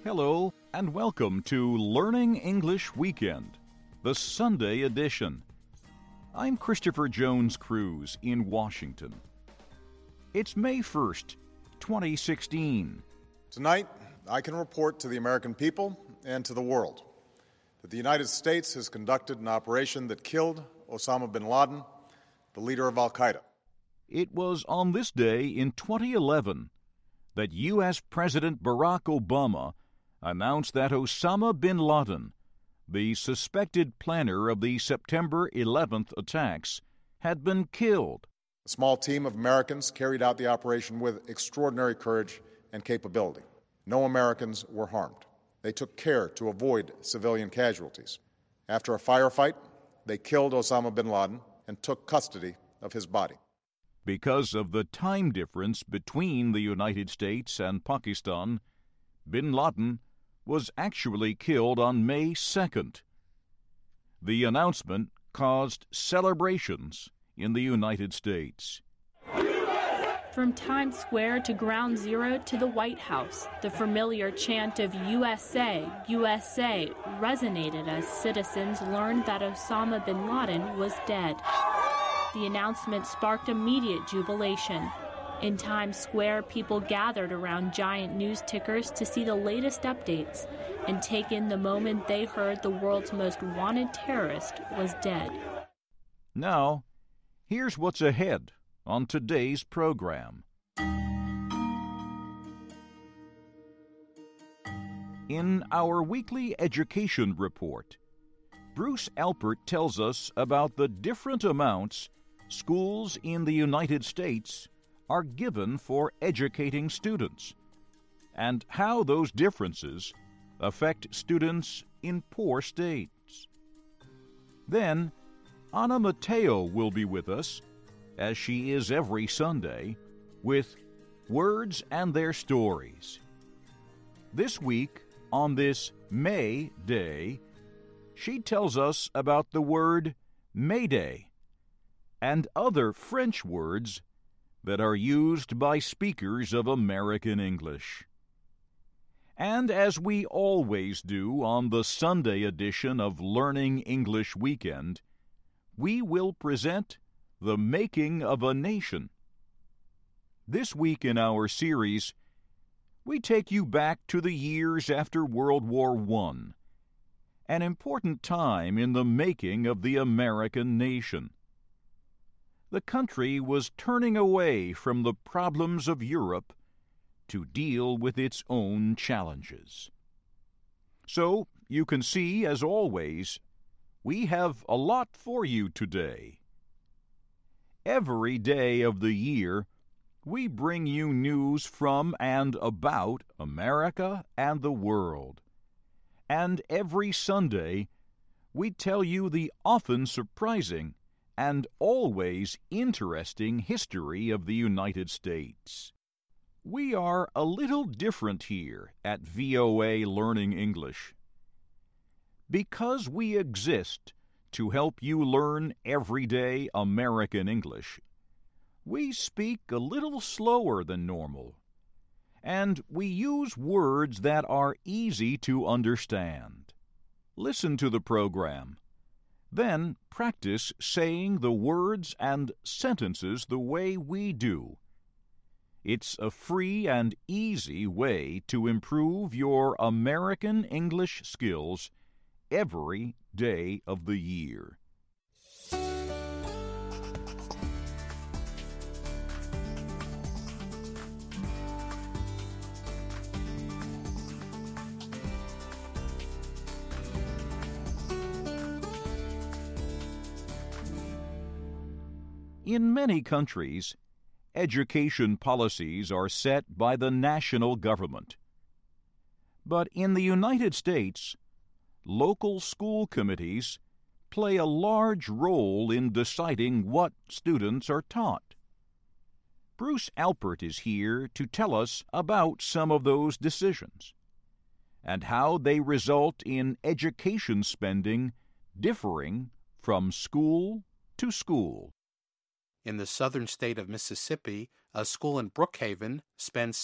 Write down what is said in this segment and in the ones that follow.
Hello, and welcome to Learning English Weekend, the Sunday edition. I'm Christopher Jones Cruz in Washington. It's May 1st, 2016. Tonight, I can report to the American people and to the world that the United States has conducted an operation that killed Osama bin Laden, the leader of al-Qaeda. It was on this day in 2011 that U.S. President Barack Obama announced that Osama bin Laden, the suspected planner of the September 11th attacks, had been killed. A small team of Americans carried out the operation with extraordinary courage and capability. No Americans were harmed. They took care to avoid civilian casualties. After a firefight, they killed Osama bin Laden and took custody of his body. Because of the time difference between the United States and Pakistan, bin Laden was actually killed on May 2nd. The announcement caused celebrations in the United States. From Times Square to Ground Zero to the White House, the familiar chant of USA, USA resonated as citizens learned that Osama bin Laden was dead. The announcement sparked immediate jubilation. In Times Square, people gathered around giant news tickers to see the latest updates and take in the moment they heard the world's most wanted terrorist was dead. Now, here's what's ahead on today's program. In our weekly education report, Bruce Alpert tells us about the different amounts schools in the United States are given for educating students, and how those differences affect students in poor states. Then, Anna Mateo will be with us, as she is every Sunday, with Words and Their Stories. This week, on this May Day, she tells us about the word Mayday and other French words that are used by speakers of American English. And as we always do on the Sunday edition of Learning English Weekend, we will present The Making of a Nation. This week in our series, we take you back to the years after World War I, an important time in the making of the American nation. The country was turning away from the problems of Europe to deal with its own challenges. So, you can see, as always, we have a lot for you today. Every day of the year, we bring you news from and about America and the world. And every Sunday, we tell you the often surprising and always interesting history of the United States. We are a little different here at VOA Learning English. Because we exist to help you learn everyday American English, we speak a little slower than normal, and we use words that are easy to understand. Listen to the program. Then practice saying the words and sentences the way we do. It's a free and easy way to improve your American English skills every day of the year. In many countries, education policies are set by the national government. But in the United States, local school committees play a large role in deciding what students are taught. Bruce Alpert is here to tell us about some of those decisions and how they result in education spending differing from school to school. In the southern state of Mississippi, a school in Brookhaven spends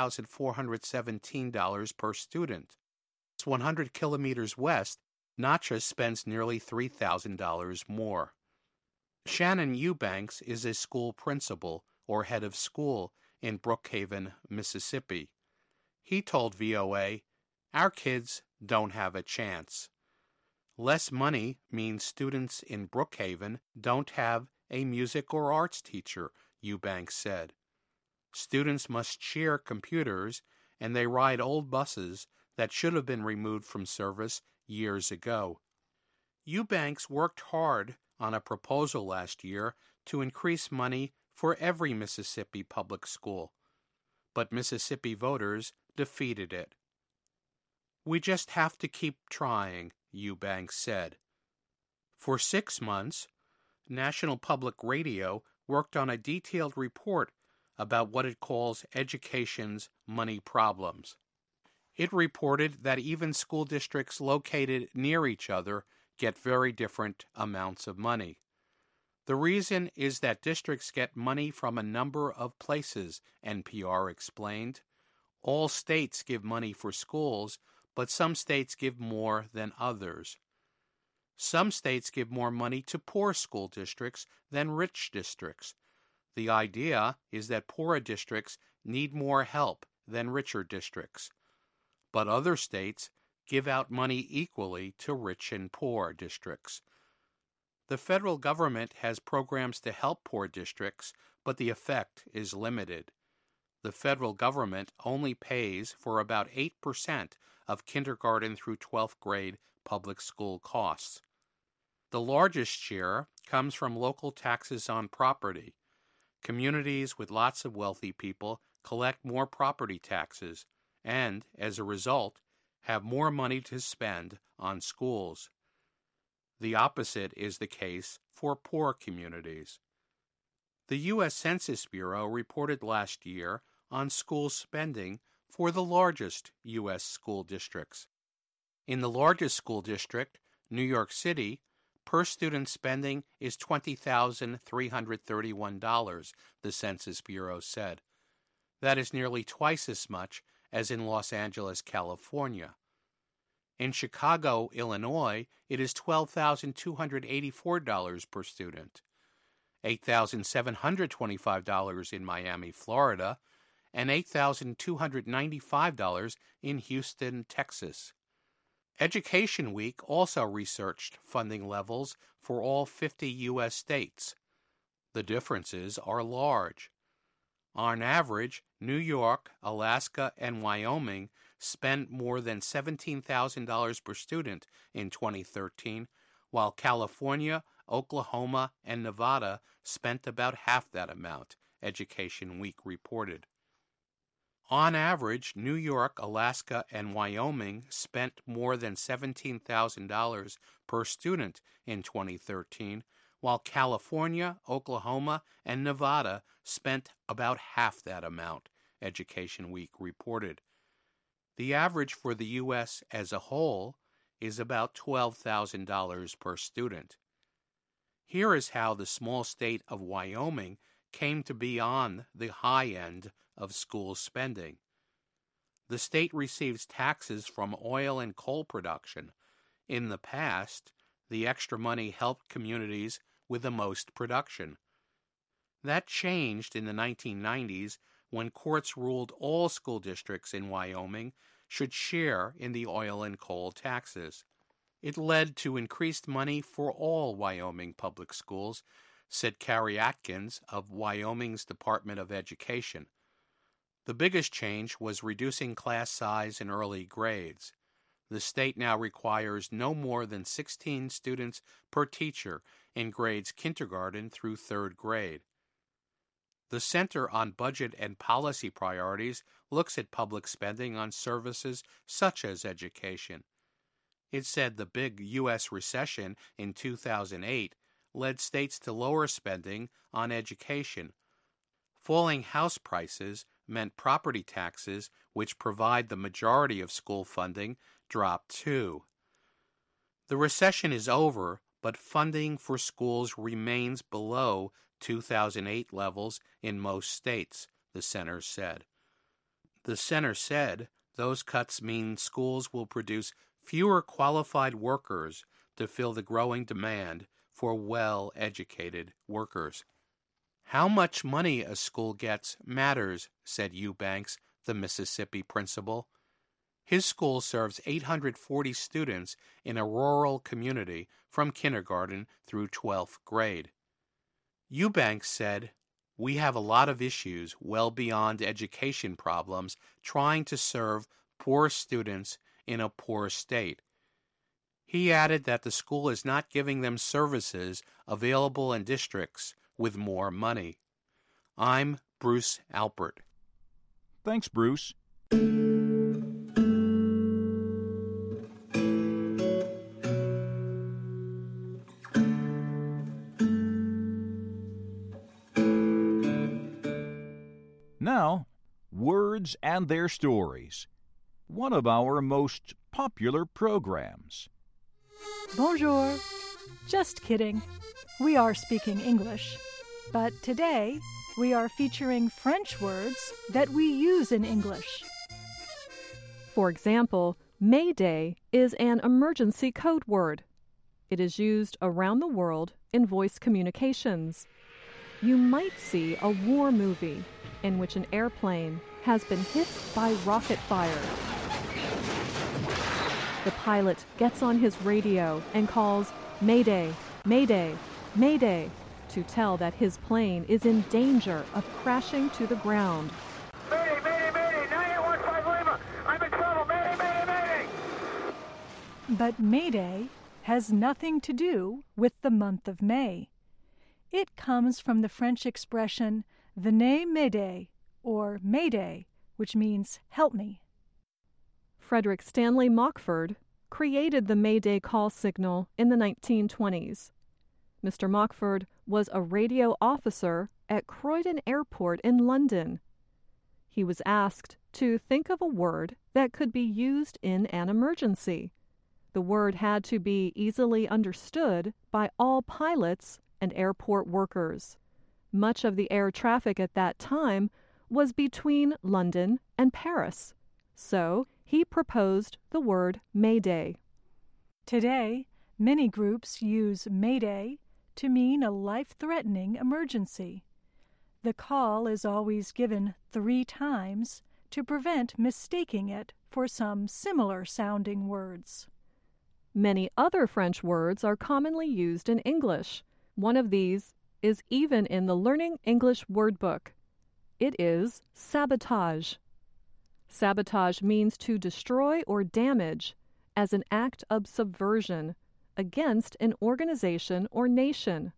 $6,417 per student. 100 kilometers west, Natchez spends nearly $3,000 more. Shannon Eubanks is a school principal, or head of school, in Brookhaven, Mississippi. He told VOA, "Our kids don't have a chance." Less money means students in Brookhaven don't have a music or arts teacher, Eubanks said. Students must share computers, and they ride old buses that should have been removed from service years ago. Eubanks worked hard on a proposal last year to increase money for every Mississippi public school, but Mississippi voters defeated it. "We just have to keep trying," Eubanks said. For 6 months, National Public Radio worked on a detailed report about what it calls education's money problems. It reported that even school districts located near each other get very different amounts of money. The reason is that districts get money from a number of places, NPR explained. All states give money for schools, but some states give more than others. Some states give more money to poor school districts than rich districts. The idea is that poorer districts need more help than richer districts. But other states give out money equally to rich and poor districts. The federal government has programs to help poor districts, but the effect is limited. The federal government only pays for about 8% of kindergarten through 12th grade public school costs. The largest share comes from local taxes on property. Communities with lots of wealthy people collect more property taxes and, as a result, have more money to spend on schools. The opposite is the case for poor communities. The U.S. Census Bureau reported last year on school spending for the largest U.S. school districts. In the largest school district, New York City, per-student spending is $20,331, the Census Bureau said. That is nearly twice as much as in Los Angeles, California. In Chicago, Illinois, it is $12,284 per student, $8,725 in Miami, Florida, and $8,295 in Houston, Texas. Education Week also researched funding levels for all 50 U.S. states. The differences are large. On average, New York, Alaska, and Wyoming spent more than $17,000 per student in 2013, while California, Oklahoma, and Nevada spent about half that amount, Education Week reported. On average, New York, Alaska, and Wyoming spent more than $17,000 per student in 2013, while California, Oklahoma, and Nevada spent about half that amount, Education Week reported. The average for the U.S. as a whole is about $12,000 per student. Here is how the small state of Wyoming came to be on the high end of school spending. The state receives taxes from oil and coal production. In the past, the extra money helped communities with the most production. That changed in the 1990s when courts ruled all school districts in Wyoming should share in the oil and coal taxes. It led to increased money for all Wyoming public schools, said Carrie Atkins of Wyoming's Department of Education. The biggest change was reducing class size in early grades. The state now requires no more than 16 students per teacher in grades kindergarten through 3rd grade. The Center on Budget and Policy Priorities looks at public spending on services such as education. It said the big U.S. recession in 2008 led states to lower spending on education. Falling house prices meant property taxes, which provide the majority of school funding, dropped too. The recession is over, but funding for schools remains below 2008 levels in most states, the center said. The center said those cuts mean schools will produce fewer qualified workers to fill the growing demand for well-educated workers. How much money a school gets matters, said Eubanks, the Mississippi principal. His school serves 840 students in a rural community from kindergarten through 12th grade. Eubanks said, "We have a lot of issues well beyond education problems trying to serve poor students in a poor state." He added that the school is not giving them services available in districts with more money. I'm Bruce Alpert. Thanks, Bruce. Now, Words and Their Stories, one of our most popular programs. Bonjour. Just kidding. We are speaking English, but today we are featuring French words that we use in English. For example, Mayday is an emergency code word. It is used around the world in voice communications. You might see a war movie in which an airplane has been hit by rocket fire. The pilot gets on his radio and calls Mayday, Mayday, Mayday to tell that his plane is in danger of crashing to the ground. Mayday, Mayday, Mayday, 9815 Lima, I'm in trouble, Mayday, Mayday, Mayday! But Mayday has nothing to do with the month of May. It comes from the French expression Venez m'aider, or Mayday, which means help me. Frederick Stanley Mockford created the Mayday call signal in the 1920s. Mr. Mockford was a radio officer at Croydon Airport in London. He was asked to think of a word that could be used in an emergency. The word had to be easily understood by all pilots and airport workers. Much of the air traffic at that time was between London and Paris, so he proposed the word Mayday. Today, many groups use Mayday to mean a life-threatening emergency. The call is always given 3 times to prevent mistaking it for some similar-sounding words. Many other French words are commonly used in English. One of these is even in the Learning English Word Book. It is sabotage. Sabotage means to destroy or damage as an act of subversion against an organization or nation.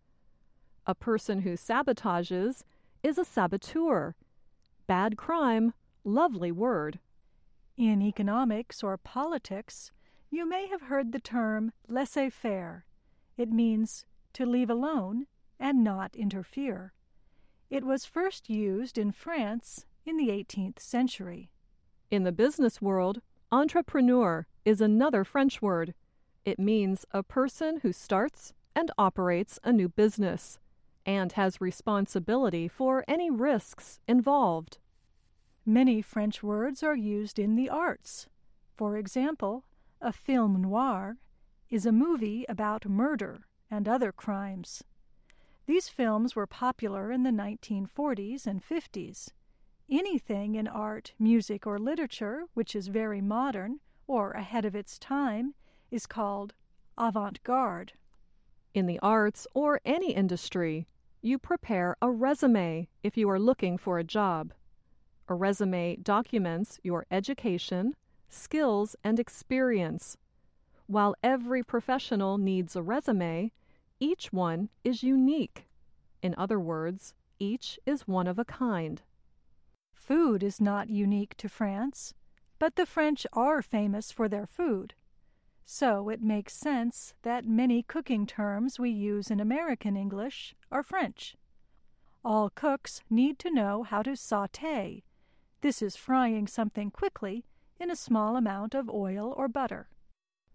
A person who sabotages is a saboteur. Bad crime, lovely word. In economics or politics, you may have heard the term laissez-faire. It means to leave alone and not interfere. It was first used in France in the 18th century. In the business world, entrepreneur is another French word. It means a person who starts and operates a new business and has responsibility for any risks involved. Many French words are used in the arts. For example, a film noir is a movie about murder and other crimes. These films were popular in the 1940s and 50s. Anything in art, music, or literature which is very modern or ahead of its time is called avant-garde. In the arts or any industry, you prepare a resume if you are looking for a job. A resume documents your education, skills, and experience. While every professional needs a resume, each one is unique. In other words, each is one of a kind. Food is not unique to France, but the French are famous for their food. So it makes sense that many cooking terms we use in American English are French. All cooks need to know how to sauté. This is frying something quickly in a small amount of oil or butter.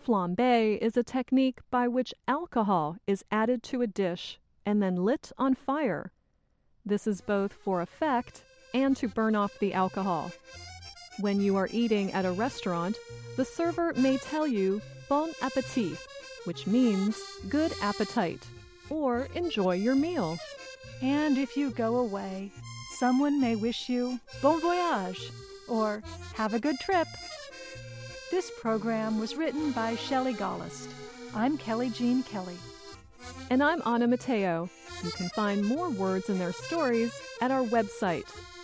Flambé is a technique by which alcohol is added to a dish and then lit on fire. This is both for effect and to burn off the alcohol. When you are eating at a restaurant, the server may tell you bon appétit, which means good appetite, or enjoy your meal. And if you go away, someone may wish you bon voyage or have a good trip. This program was written by Shelley Gollust. I'm Kelly Jean Kelly. And I'm Anna Mateo. You can find more words and their stories at our website,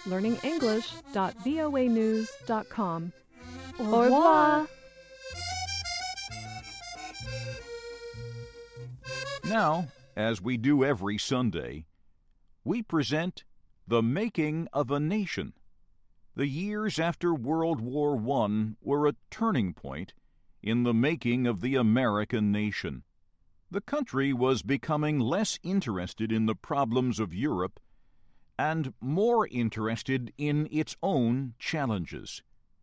learningenglish.voanews.com. Au revoir. Now, as we do every Sunday, we present The Making of a Nation. The years after World War I were a turning point in the making of the American nation. The country was becoming less interested in the problems of Europe and more interested in its own challenges.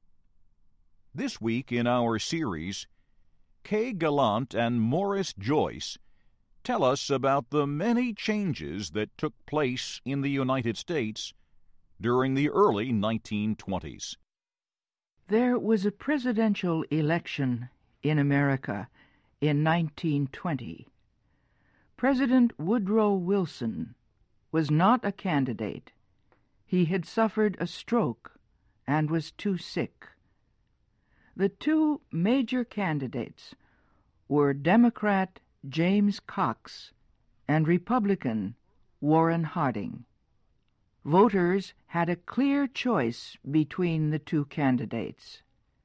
This week in our series, Kay Gallant and Morris Joyce tell us about the many changes that took place in the United States during the early 1920s. There was a presidential election in America in 1920. President Woodrow Wilson was not a candidate. He had suffered a stroke and was too sick. The two major candidates were Democrat James Cox and Republican Warren Harding. Voters had a clear choice between the two candidates.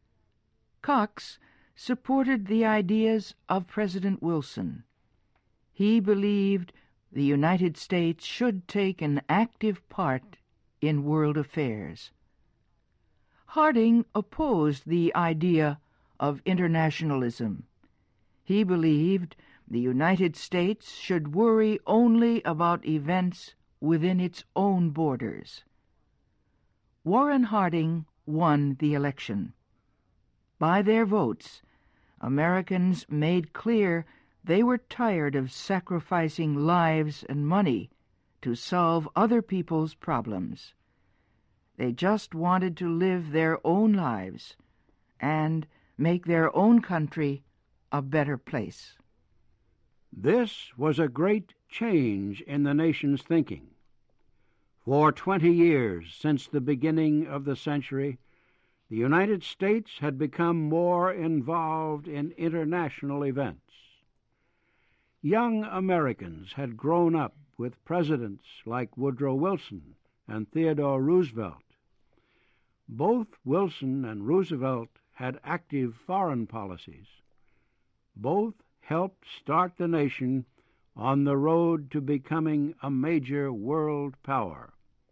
Cox supported the ideas of President Wilson. He believed the United States should take an active part in world affairs. Harding opposed the idea of internationalism. He believed the United States should worry only about events within its own borders. Warren Harding won the election. By their votes, Americans made clear they were tired of sacrificing lives and money to solve other people's problems. They just wanted to live their own lives and make their own country a better place. This was a great change in the nation's thinking. For 20 years since the beginning of the century, the United States had become more involved in international events. Young Americans had grown up with presidents like Woodrow Wilson and Theodore Roosevelt. Both Wilson and Roosevelt had active foreign policies. Both helped start the nation on the road to becoming a major world power.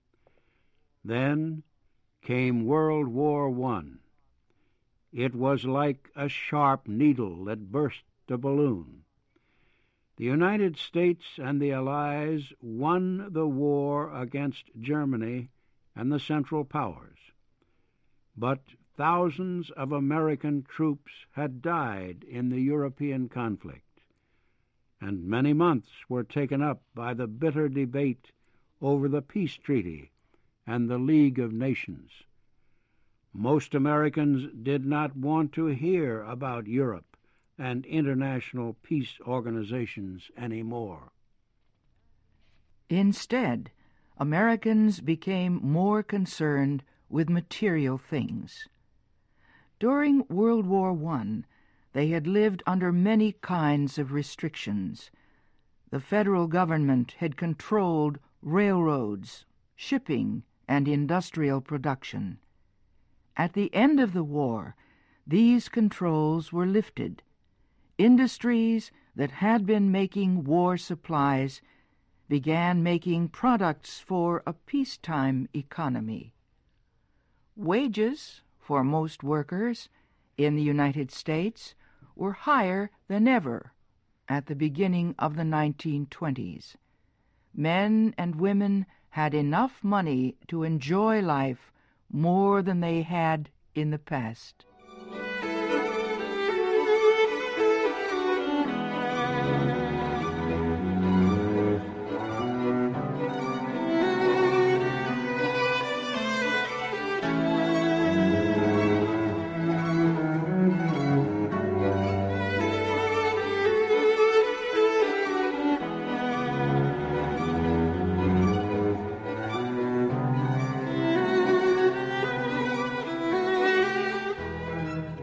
Then came World War I. It was like a sharp needle that burst a balloon. The United States and the Allies won the war against Germany and the Central Powers. But thousands of American troops had died in the European conflict, and many months were taken up by the bitter debate over the peace treaty and the League of Nations. Most Americans did not want to hear about Europe and international peace organizations anymore. Instead, Americans became more concerned with material things. During World War I, they had lived under many kinds of restrictions. The federal government had controlled railroads, shipping, and industrial production. At the end of the war, these controls were lifted. Industries that had been making war supplies began making products for a peacetime economy. Wages for most workers in the United States were higher than ever at the beginning of the 1920s. Men and women had enough money to enjoy life more than they had in the past.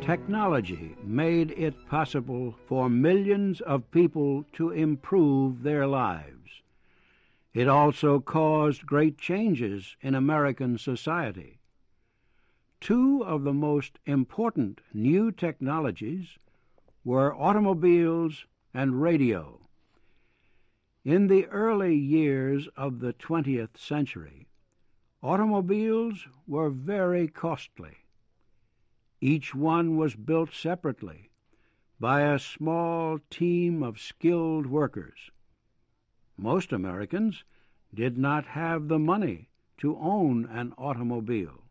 technology made it possible for millions of people to improve their lives. It also caused great changes in American society. Two of the most important new technologies were automobiles and radio. In the early years of the 20th century, automobiles were very costly. Each one was built separately by a small team of skilled workers. Most Americans did not have the money to own an automobile.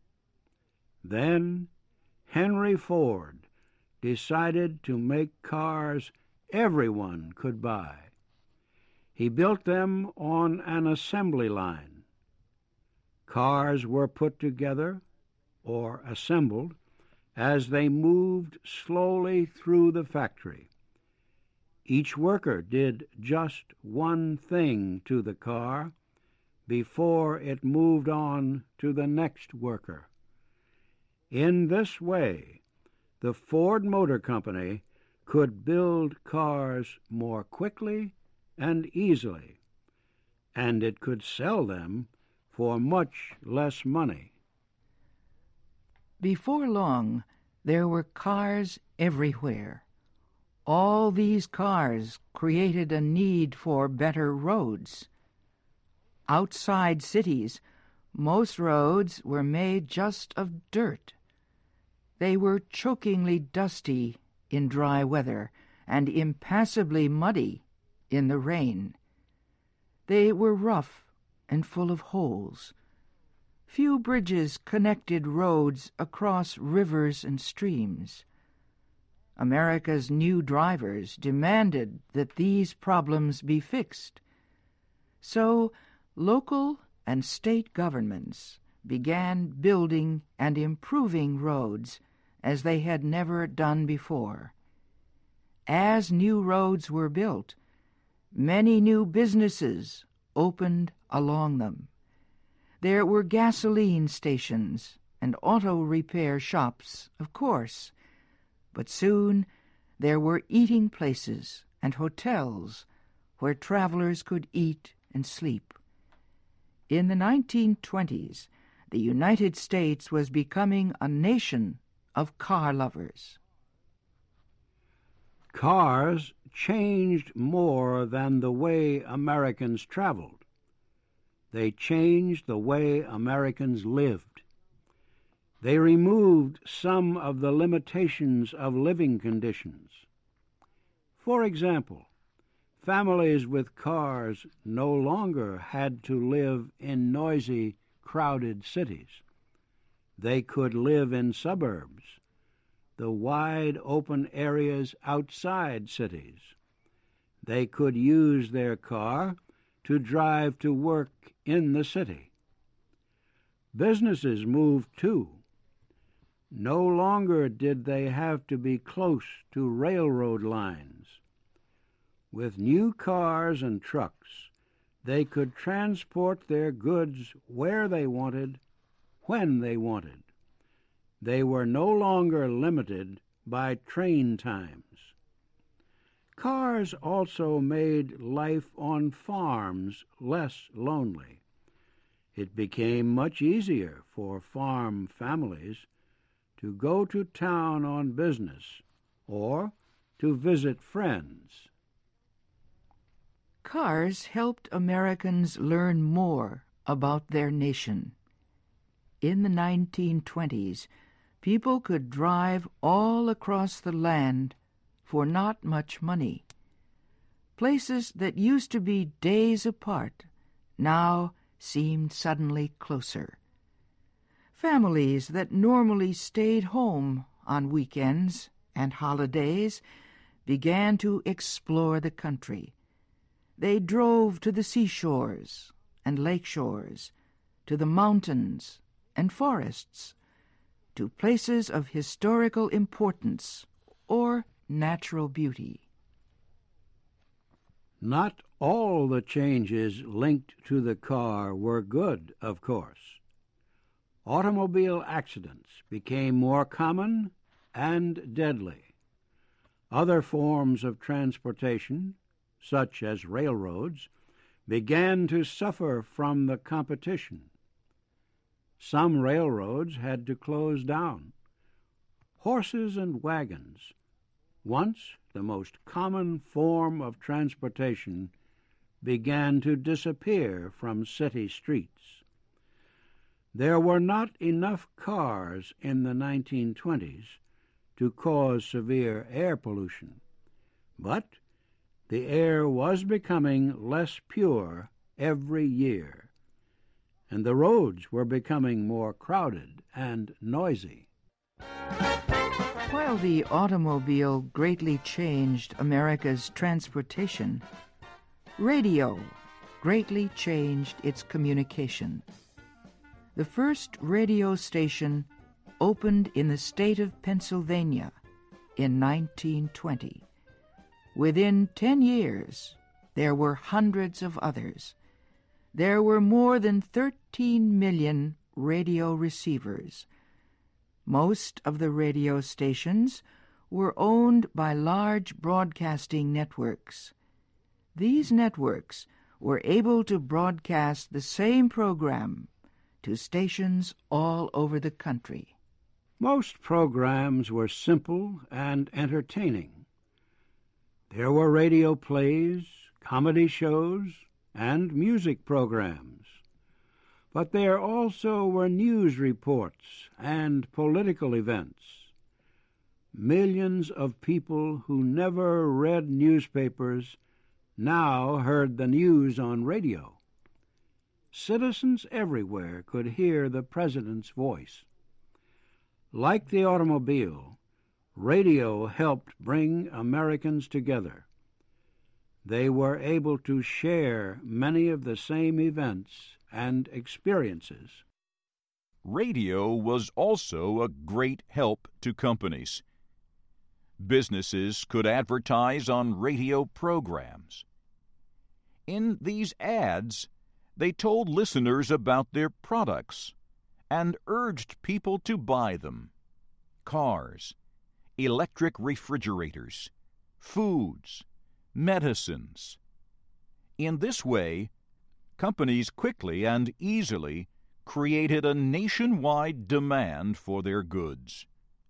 Then Henry Ford decided to make cars everyone could buy. He built them on an assembly line. Cars were put together or assembled as they moved slowly through the factory. Each worker did just one thing to the car before it moved on to the next worker. In this way, the Ford Motor Company could build cars more quickly and easily, and it could sell them for much less money. Before long, there were cars everywhere. All these cars created a need for better roads. Outside cities, most roads were made just of dirt. They were chokingly dusty in dry weather and impassably muddy in the rain. They were rough and full of holes. Few bridges connected roads across rivers and streams. America's new drivers demanded that these problems be fixed. So local and state governments began building and improving roads as they had never done before. As new roads were built, many new businesses opened along them. There were gasoline stations and auto repair shops, of course, but soon there were eating places and hotels where travelers could eat and sleep. In the 1920s, the United States was becoming a nation of car lovers. Cars changed more than the way Americans traveled. They changed the way Americans lived. They removed some of the limitations of living conditions. For example, families with cars no longer had to live in noisy, crowded cities. They could live in suburbs, the wide open areas outside cities. They could use their car to drive to work in the city. Businesses moved too. No longer did they have to be close to railroad lines. With new cars and trucks, they could transport their goods where they wanted, when they wanted. They were no longer limited by train times. Cars also made life on farms less lonely. It became much easier for farm families to go to town on business or to visit friends. Cars helped Americans learn more about their nation. In the 1920s, people could drive all across the land for not much money. Places that used to be days apart now seemed suddenly closer. Families that normally stayed home on weekends and holidays began to explore the country. They drove to the seashores and lake shores, to the mountains and forests, to places of historical importance or natural beauty. Not all the changes linked to the car were good, of course. Automobile accidents became more common and deadly. Other forms of transportation, such as railroads, began to suffer from the competition. Some railroads had to close down. Horses and wagons, once the most common form of transportation, began to disappear from city streets. There were not enough cars in the 1920s to cause severe air pollution, but the air was becoming less pure every year, and the roads were becoming more crowded and noisy. While the automobile greatly changed America's transportation, radio greatly changed its communication. The first radio station opened in the state of Pennsylvania in 1920. Within 10 years, there were hundreds of others. There were more than 13 million radio receivers. Most of the radio stations were owned by large broadcasting networks. These networks were able to broadcast the same program to stations all over the country. Most programs were simple and entertaining. There were radio plays, comedy shows, and music programs. But there also were news reports and political events. Millions of people who never read newspapers now heard the news on radio. Citizens everywhere could hear the president's voice. Like the automobile, radio helped bring Americans together. They were able to share many of the same events and experiences. Radio was also a great help to companies. Businesses could advertise on radio programs. In these ads, they told listeners about their products and urged people to buy them. Cars, electric refrigerators, foods, medicines. In this way, companies quickly and easily created a nationwide demand for their goods.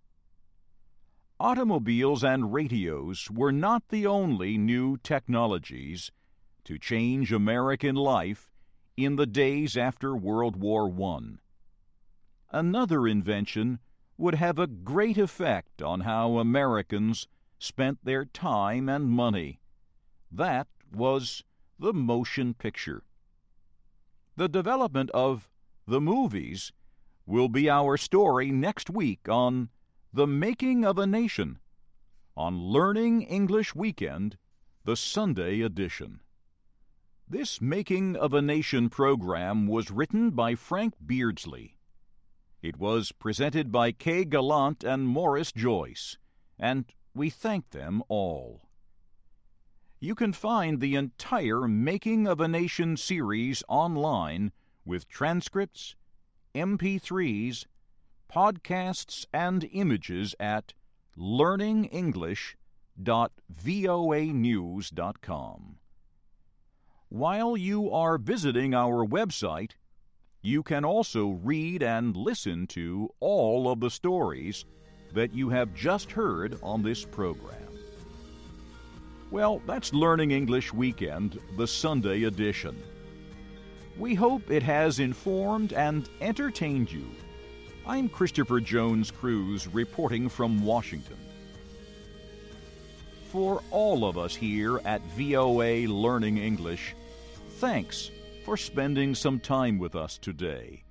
Automobiles and radios were not the only new technologies to change American life in the days after World War I. Another invention would have a great effect on how Americans spent their time and money. That was the motion picture. The development of the movies will be our story next week on The Making of a Nation, on Learning English Weekend, the Sunday edition. This Making of a Nation program was written by Frank Beardsley. It was presented by Kay Gallant and Morris Joyce, and we thank them all. You can find the entire Making of a Nation series online with transcripts, MP3s, podcasts, and images at learningenglish.voanews.com. While you are visiting our website, you can also read and listen to all of the stories that you have just heard on this program. Well, that's Learning English Weekend, the Sunday edition. We hope it has informed and entertained you. I'm Christopher Jones Cruz reporting from Washington. For all of us here at VOA Learning English, thanks for spending some time with us today.